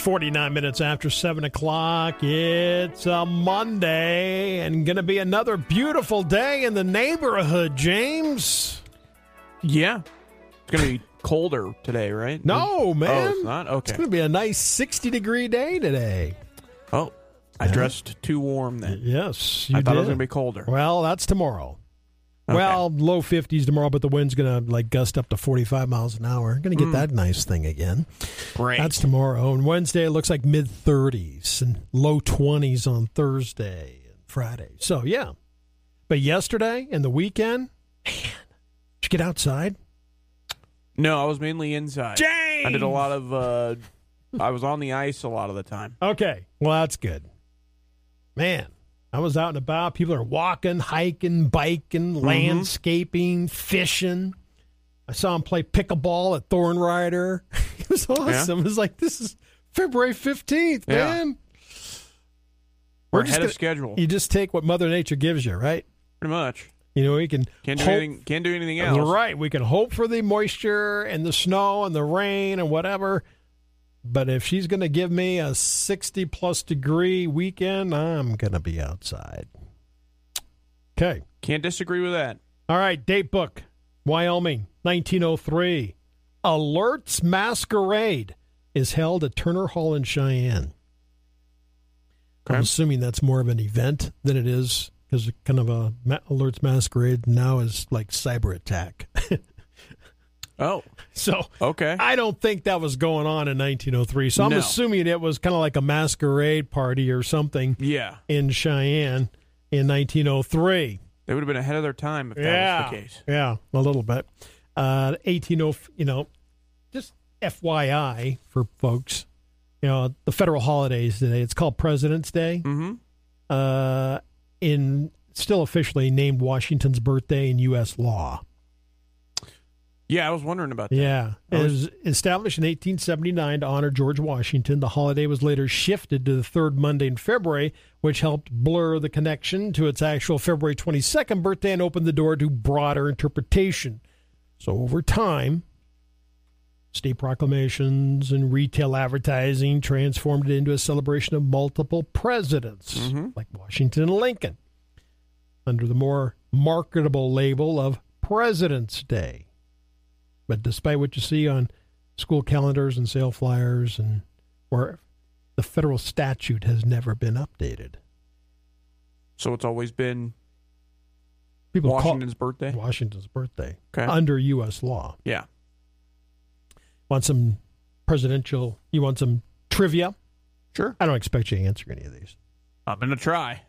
49 minutes after 7 o'clock. It's a Monday and going to be another beautiful day in the neighborhood, James. Yeah. It's going to be colder today, right? No, man. Oh, it's not? Okay. It's going to be a nice 60-degree day today. Oh, I dressed too warm then. Yes, you I thought did. it was going to be colder. Well, that's tomorrow. Okay. Well, low 50s tomorrow, but the wind's going to gust up to 45 miles an hour. Going to get that nice thing again. Great. That's tomorrow. And Wednesday, it looks like mid-30s and low 20s on Thursday and Friday. So, yeah. But yesterday and the weekend, man, did you get outside? No, I was mainly inside. James! I did a lot of, I was on the ice a lot of the time. Okay. Well, that's good. Man, I was out and about. People are walking, hiking, biking, landscaping, fishing. I saw him play pickleball at Thorn Rider. It was awesome. It was like, this is February 15th, man. We're ahead of schedule. You just take what Mother Nature gives you, right? Pretty much. You know, we can Can't do anything else. Right. We can hope for the moisture and the snow and the rain and whatever. But if she's going to give me a 60-plus degree weekend, I'm going to be outside. Okay. Can't disagree with that. All right, date book, Wyoming, 1903. Alerts Masquerade is held at Turner Hall in Cheyenne. Okay. I'm assuming that's more of an event than it is, because kind of a Alerts Masquerade now is like cyber attack. Oh. So okay. I don't think that was going on in 1903. So I'm assuming it was kind of like a masquerade party or something in Cheyenne in 1903. They would have been ahead of their time if that was the case. Yeah, a little bit. 1804, just FYI for folks, the federal holidays today, it's called President's Day. Mm-hmm. Still officially named Washington's birthday in U.S. law. Yeah, I was wondering about that. Yeah. It was established in 1879 to honor George Washington. The holiday was later shifted to the third Monday in February, which helped blur the connection to its actual February 22nd birthday and opened the door to broader interpretation. So over time, state proclamations and retail advertising transformed it into a celebration of multiple presidents, like Washington and Lincoln, under the more marketable label of President's Day. But despite what you see on school calendars and sale flyers, and where the federal statute has never been updated. So it's always been People Washington's birthday? Washington's birthday. Okay. Under U.S. law. Yeah. Want some you want some trivia? Sure. I don't expect you to answer any of these. I'm going to try.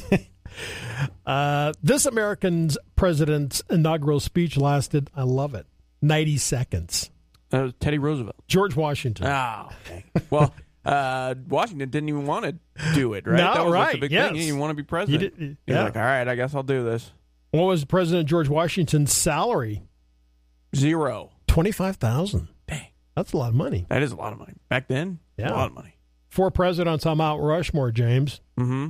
This American president's inaugural speech lasted, I love it, 90 seconds. Teddy Roosevelt. George Washington. Oh, okay. Well, Washington didn't even want to do it, right? No, that was right. like the big thing. He didn't want to be president. He was like, all right, I guess I'll do this. What was President George Washington's salary? 0. $25,000. Dang. That's a lot of money. That is a lot of money. Back then, a lot of money. 4 presidents on Mount Rushmore, James. Mm-hmm.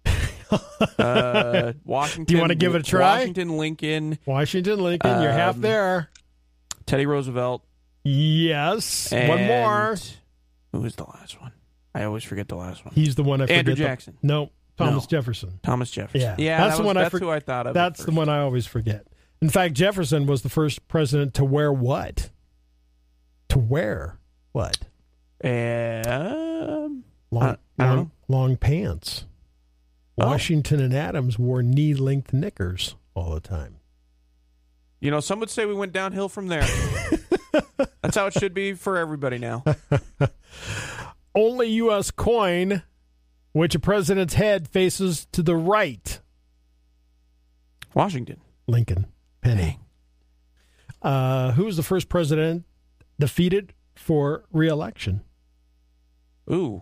Washington. Do you want to give it a try? Washington, Lincoln. You're half there. Teddy Roosevelt. Yes. And one more. Who was the last one? I always forget the last one. He's the one I forget. Andrew Jackson. Thomas Jefferson. Thomas Jefferson. Yeah, that's the one. That's who I thought of. That's the one I always forget. In fact, Jefferson was the first president to wear what? Long pants. Washington and Adams wore knee-length knickers all the time. Some would say we went downhill from there. That's how it should be for everybody now. Only U.S. coin which a president's head faces to the right. Washington. Lincoln. Penny. Who was the first president defeated for re-election? Ooh.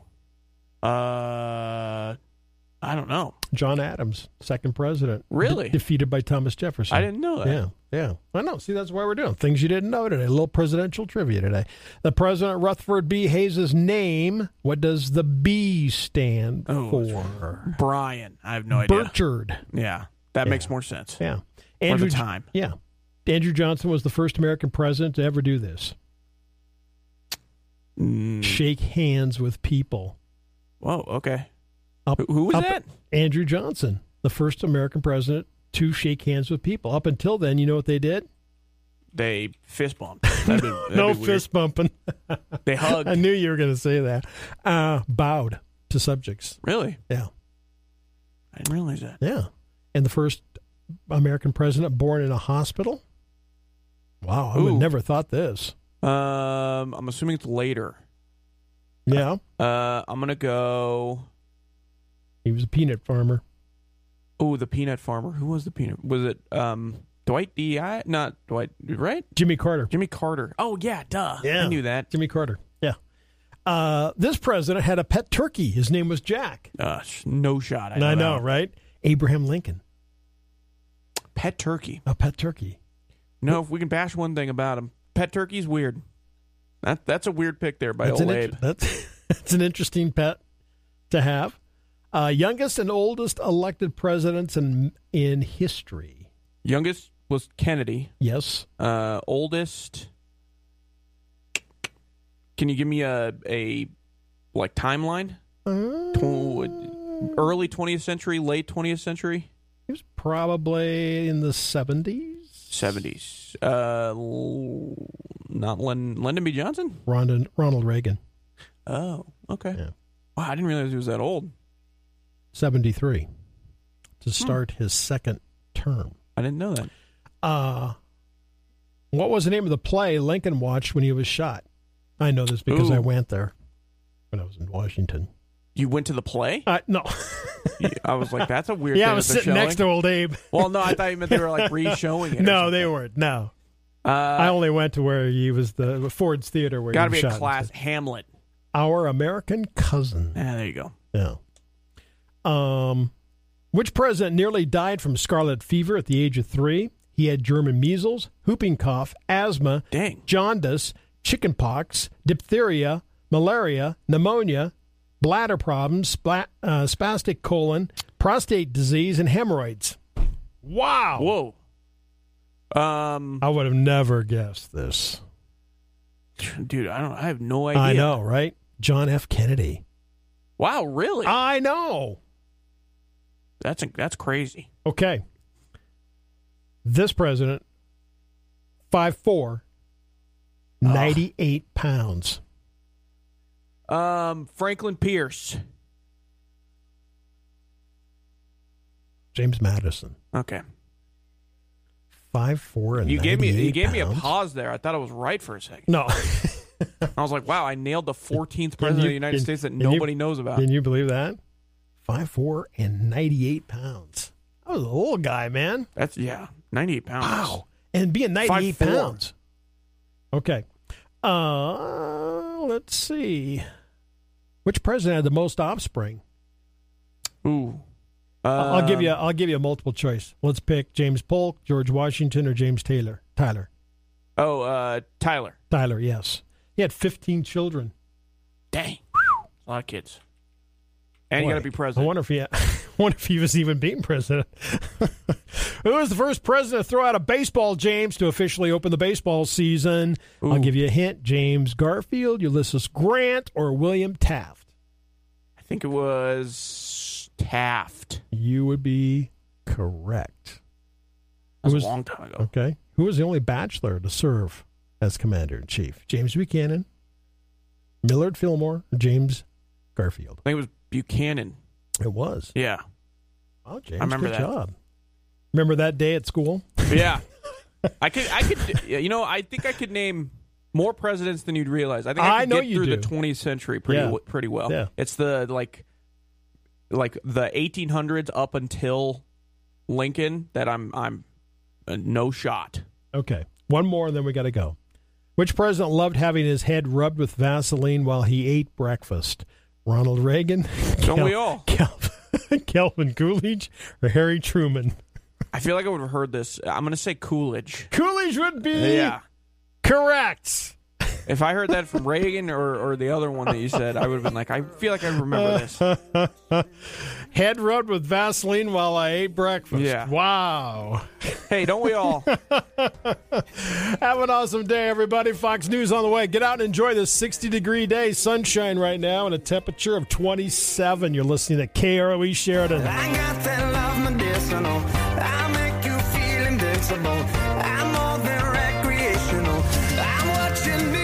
I don't know. John Adams, second president. Really? Defeated by Thomas Jefferson. I didn't know that. Yeah. I know. See, that's why we're doing things you didn't know today. A little presidential trivia today. The President Rutherford B. Hayes' name, what does the B stand for? Brian. I have no idea. Burchard. Yeah. That makes more sense. Yeah. For the time. Yeah. Andrew Johnson was the first American president to ever do this. shake hands with people. Whoa, okay. Who was that? Andrew Johnson, the first American president to shake hands with people. Up until then, you know what they did? They fist bumped. No fist bumping. They hugged. I knew you were going to say that. Bowed to subjects. Really? Yeah. I didn't realize that. Yeah. And the first American president born in a hospital? Wow, I would never thought this. I'm assuming it's later. Yeah. I'm going to go... He was a peanut farmer. Oh, the peanut farmer. Who was the peanut? Was it Dwight D.I.? Not Dwight, right? Jimmy Carter. Jimmy Carter. Oh, yeah, duh. Yeah. I knew that. Jimmy Carter. Yeah. This president had a pet turkey. His name was Jack. No shot. I know, right? Abraham Lincoln. Pet turkey. A pet turkey. No, if we can bash one thing about him, pet turkey's weird. That's a weird pick there by old Abe. That's an interesting pet to have. Youngest and oldest elected presidents in history. Youngest was Kennedy. Yes. Oldest. Can you give me a timeline? Early 20th century, late 20th century? He was probably in the 70s. 70s. Not Lyndon B. Johnson? Ronald Reagan. Oh, okay. Yeah. Wow, I didn't realize he was that old. 73 to start his second term. I didn't know that. What was the name of the play Lincoln watched when he was shot? I know this because I went there when I was in Washington. You went to the play? No. I was like, that's a weird thing. Yeah, I was sitting next to old Abe. Well, no, I thought you meant they were like re-showing it. No, they weren't. No. I only went to where he was the Ford's Theater where he was shot. Got to be a class. Hamlet. Our American Cousin. Yeah, there you go. Yeah. Which president nearly died from scarlet fever at the age of 3? He had German measles, whooping cough, asthma, jaundice, chickenpox, diphtheria, malaria, pneumonia, bladder problems, spastic colon, prostate disease, and hemorrhoids. Wow. Whoa. I would have never guessed this. Dude, I have no idea. I know, right? John F. Kennedy. Wow, really? I know. That's crazy. Okay. This president, 5'4", 98 pounds. Franklin Pierce. James Madison. Okay. 5'4" and you gave me a pounds. pause there. I thought I was right for a second. No. I was like, wow, I nailed the 14th president of the United States that nobody knows about. Can you believe that? 5'4" and 98 pounds. I was a little guy, man. 98 pounds. Wow. And being 98 5'4". pounds. Okay. Let's see. Which president had the most offspring? Ooh. I'll give you a multiple choice. Let's pick James Polk, George Washington, or James Tyler. Oh, Tyler. Tyler, yes. He had 15 children. Dang. A lot of kids. And you got to be president. I wonder if he was even being president. Who was the first president to throw out a baseball, James, to officially open the baseball season? Ooh. I'll give you a hint. James Garfield, Ulysses Grant, or William Taft? I think it was Taft. You would be correct. That was a long time ago. Okay. Who was the only bachelor to serve as commander-in-chief? James Buchanan, Millard Fillmore, or James Garfield? I think it was Buchanan. It was. Yeah. Oh, James, I remember good that. job. Remember that day at school? Yeah. I think I could name more presidents than you'd realize. I think I could get through the 20th century pretty well. Yeah. It's the like the 1800s up until Lincoln that I'm no shot. Okay. One more and then we got to go. Which president loved having his head rubbed with Vaseline while he ate breakfast? Ronald Reagan? Don't we all? Calvin Coolidge or Harry Truman? I feel like I would have heard this. I'm going to say Coolidge. Coolidge would be correct. If I heard that from Reagan or the other one that you said, I would have been like, I feel like I remember this. Head rubbed with Vaseline while I ate breakfast. Yeah. Wow. Hey, don't we all? Have an awesome day, everybody. Fox News on the way. Get out and enjoy this 60-degree day. Sunshine right now and a temperature of 27. You're listening to KROE Sheridan. I got that love medicinal. I make you feel invincible. I'm more than recreational. I'm watching